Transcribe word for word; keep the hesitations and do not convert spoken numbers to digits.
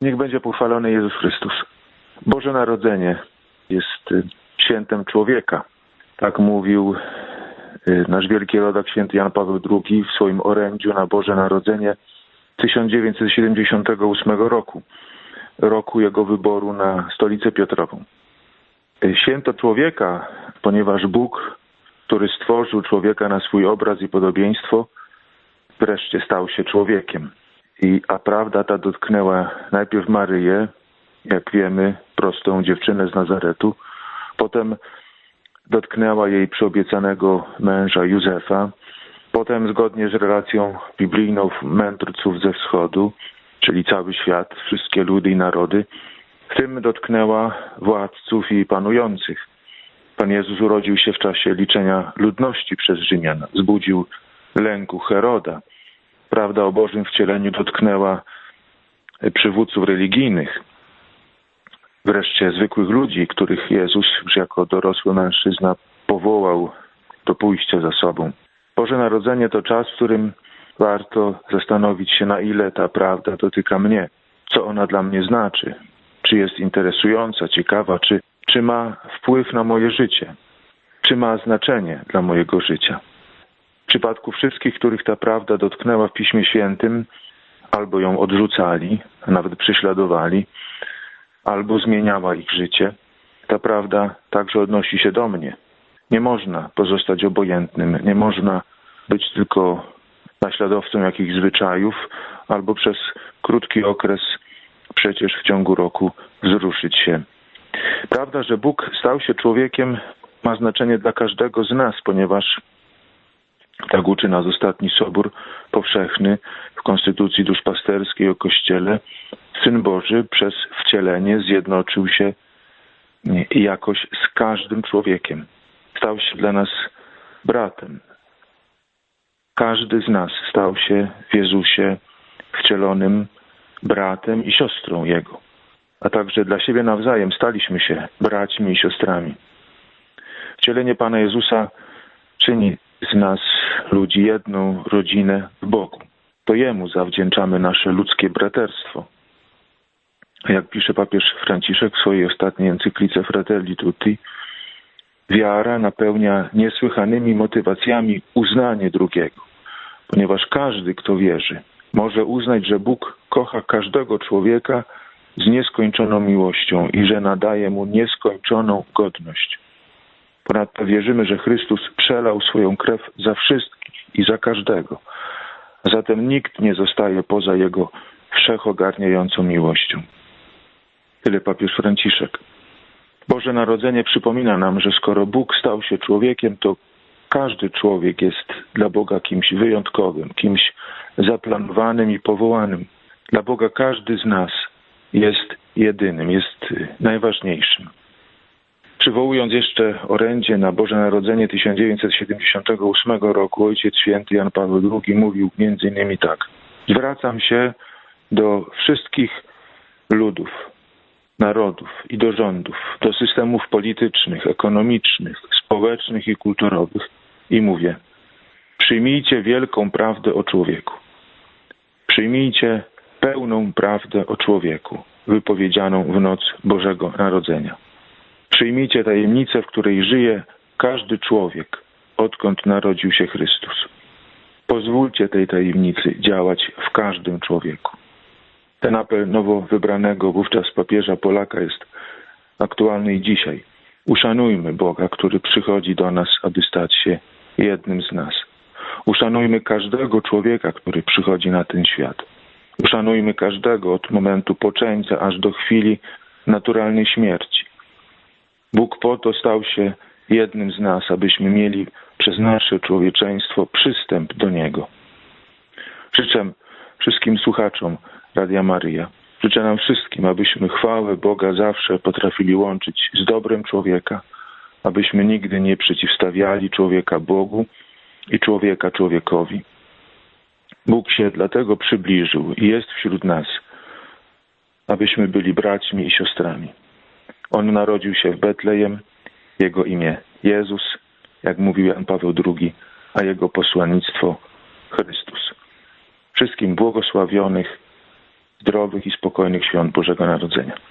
Niech będzie pochwalony Jezus Chrystus. Boże Narodzenie jest świętem człowieka. Tak mówił nasz wielki rodak święty Jan Paweł drugi w swoim orędziu na Boże Narodzenie tysiąc dziewięćset siedemdziesiątego ósmego roku, roku jego wyboru na Stolicę Piotrową. Święto człowieka, ponieważ Bóg, który stworzył człowieka na swój obraz i podobieństwo, wreszcie stał się człowiekiem. I, a prawda ta dotknęła najpierw Maryję, jak wiemy, prostą dziewczynę z Nazaretu, potem dotknęła jej przyobiecanego męża Józefa, potem zgodnie z relacją biblijną mędrców ze wschodu, czyli cały świat, wszystkie ludy i narody, w tym dotknęła władców i panujących. Pan Jezus urodził się w czasie liczenia ludności przez Rzymian, wzbudził lęku Heroda. Prawda o Bożym wcieleniu dotknęła przywódców religijnych, wreszcie zwykłych ludzi, których Jezus już jako dorosły mężczyzna powołał do pójścia za sobą. Boże Narodzenie to czas, w którym warto zastanowić się, na ile ta prawda dotyka mnie, co ona dla mnie znaczy, czy jest interesująca, ciekawa, czy, czy ma wpływ na moje życie, czy ma znaczenie dla mojego życia. W przypadku wszystkich, których ta prawda dotknęła w Piśmie Świętym, albo ją odrzucali, a nawet prześladowali, albo zmieniała ich życie, ta prawda także odnosi się do mnie. Nie można pozostać obojętnym, nie można być tylko naśladowcą jakichś zwyczajów, albo przez krótki okres, przecież w ciągu roku, wzruszyć się. Prawda, że Bóg stał się człowiekiem, ma znaczenie dla każdego z nas, ponieważ tak uczy nas ostatni Sobór Powszechny w Konstytucji Duszpasterskiej o Kościele. Syn Boży przez wcielenie zjednoczył się jakoś z każdym człowiekiem. Stał się dla nas bratem. Każdy z nas stał się w Jezusie wcielonym bratem i siostrą Jego. A także dla siebie nawzajem staliśmy się braćmi i siostrami. Wcielenie Pana Jezusa czyni z nas, ludzi, jedną rodzinę w Bogu. To Jemu zawdzięczamy nasze ludzkie braterstwo. A jak pisze papież Franciszek w swojej ostatniej encyklice Fratelli Tutti, wiara napełnia niesłychanymi motywacjami uznanie drugiego, ponieważ każdy, kto wierzy, może uznać, że Bóg kocha każdego człowieka z nieskończoną miłością i że nadaje mu nieskończoną godność. Ponadto wierzymy, że Chrystus przelał swoją krew za wszystkich i za każdego. A zatem nikt nie zostaje poza Jego wszechogarniającą miłością. Tyle papież Franciszek. Boże Narodzenie przypomina nam, że skoro Bóg stał się człowiekiem, to każdy człowiek jest dla Boga kimś wyjątkowym, kimś zaplanowanym i powołanym. Dla Boga każdy z nas jest jedynym, jest najważniejszym. Przywołując jeszcze orędzie na Boże Narodzenie tysiąc dziewięćset siedemdziesiątego ósmego roku, Ojciec Święty Jan Paweł drugi mówił między innymi tak. Zwracam się do wszystkich ludów, narodów i do rządów, do systemów politycznych, ekonomicznych, społecznych i kulturowych i mówię, przyjmijcie wielką prawdę o człowieku. Przyjmijcie pełną prawdę o człowieku, wypowiedzianą w noc Bożego Narodzenia. Przyjmijcie tajemnicę, w której żyje każdy człowiek, odkąd narodził się Chrystus. Pozwólcie tej tajemnicy działać w każdym człowieku. Ten apel nowo wybranego wówczas papieża Polaka jest aktualny i dzisiaj. Uszanujmy Boga, który przychodzi do nas, aby stać się jednym z nas. Uszanujmy każdego człowieka, który przychodzi na ten świat. Uszanujmy każdego od momentu poczęcia aż do chwili naturalnej śmierci. Bóg po to stał się jednym z nas, abyśmy mieli przez nasze człowieczeństwo przystęp do Niego. Życzę wszystkim słuchaczom Radia Maryja, życzę nam wszystkim, abyśmy chwałę Boga zawsze potrafili łączyć z dobrem człowieka, abyśmy nigdy nie przeciwstawiali człowieka Bogu i człowieka człowiekowi. Bóg się dlatego przybliżył i jest wśród nas, abyśmy byli braćmi i siostrami. On narodził się w Betlejem, Jego imię Jezus, jak mówił Jan Paweł drugi, a Jego posłannictwo Chrystus. Wszystkim błogosławionych zdrowych i spokojnych świąt Bożego Narodzenia.